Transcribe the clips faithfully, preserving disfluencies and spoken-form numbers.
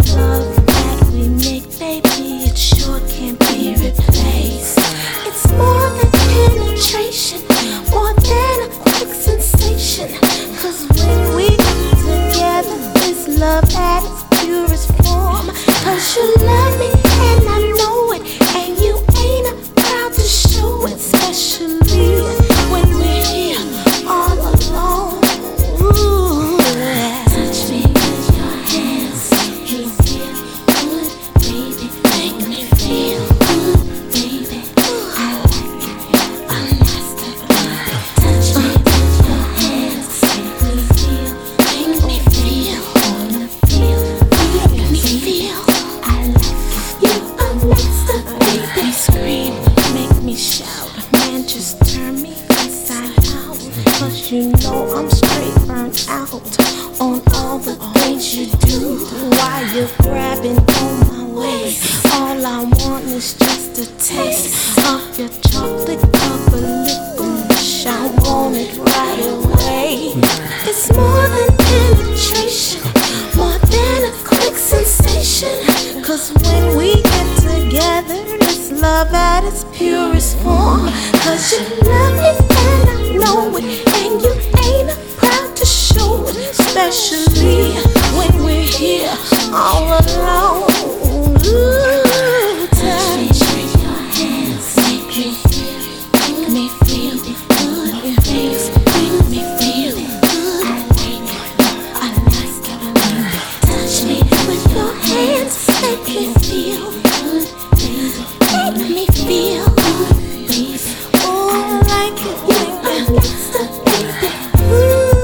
love that we make, baby, it sure can't be replaced. It's more than penetration, more than a quick sensation. Cause when we get together, it's love at its purest form. Cause you love me and I know it, and you ain't proud to show it. Especially when we're here all alone. Ooh, touch me with your hands, make me feel good, baby. Make me feel good, baby. I like it, I'm master, baby. Touch me with your hands, make me feel, make me feel, wanna feel, make me feel. I like it, you are master, baby. Scream, make me shout, man, just turn me inside out. Cause you know I'm straight burnt out on all the things you do. While you're grabbing on my waist, all I want is just a taste of your chocolate covered licorice. I want it right away. It's more than penetration, more than a quick sensation. Cause when we get together, it's love at its purest form. Cause you love me and I know it, and you ain't proud to show it. Especially when we're here all alone. Ooh, touch me with your hands, make me feel, make me feel good, face, make me feel good. I like it, I like it, I like it. Touch me with your hands, make me feel good, baby. Make me feel good, baby. Oh, I like it, like it, master, baby. Ooh,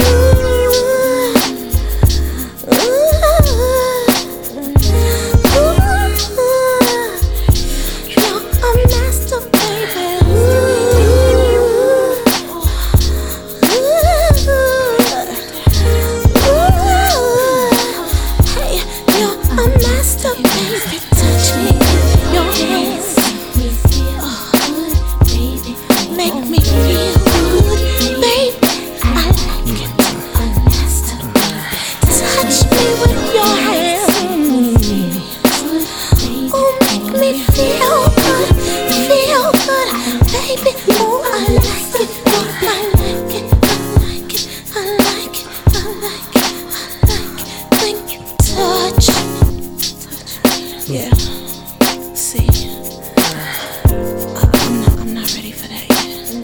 yeah, see, I'm not, I'm not ready for that yet.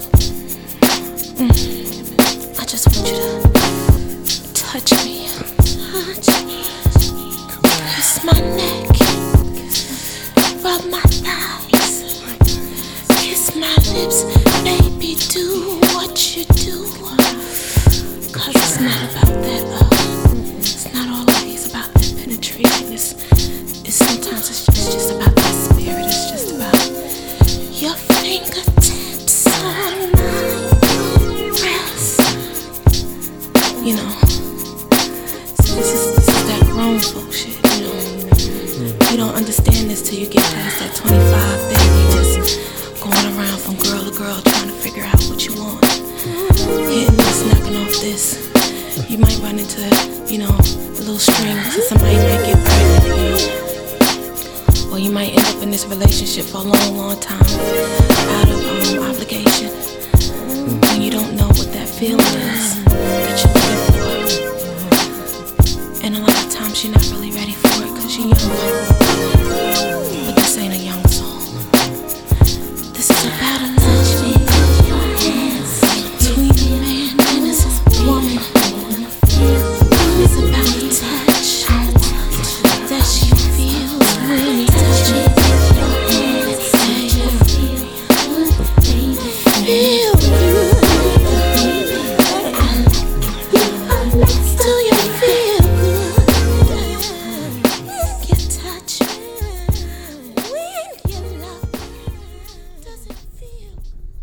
Mm. I just want you to touch me, touch me, kiss my neck, rub my thighs, kiss my lips, baby, do what you do. Cause it's not about that, uh, it's not always about that penetration. It's It's sometimes it's just, it's just about that spirit. It's just about your fingertips on my breast. You know, so this is this is that grown folk shit. You know, you don't understand this till you get past that twenty-five thing. You just going around from girl to girl trying to figure out what you want, hitting this, knocking off this. You might run into, you know, a little strings and somebody might get pregnant. You know. Or you might end up in this relationship for a long, long time out of um, obligation, when you don't know what that feeling is that you're looking for. And a lot of times you're not really ready for it because you're young. But this ain't a young soul. This is about a touch me with your hands between a man and his woman. It's about a touch that she feels when he touches your hands. Feel good, baby. Do you feel good? You touch me when you love me. Does it feel?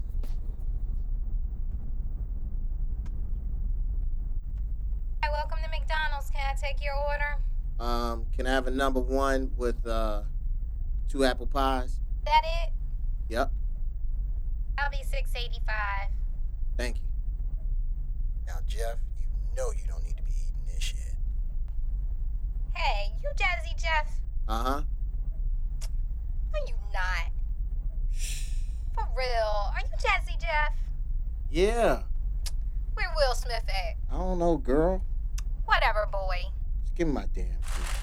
Hi, welcome to McDonald's. Can I take your order? Um, can I have a number one with uh, two apple pies? That it? Yep. I'll be six eighty-five. Thank you. Now, Jeff, you know you don't need to be eating this shit. Hey, you Jazzy Jeff? Uh-huh. No, you not. For real. Are you Jazzy Jeff? Yeah. Where Will Smith at? I don't know, girl. Whatever, boy. Just give me my damn key.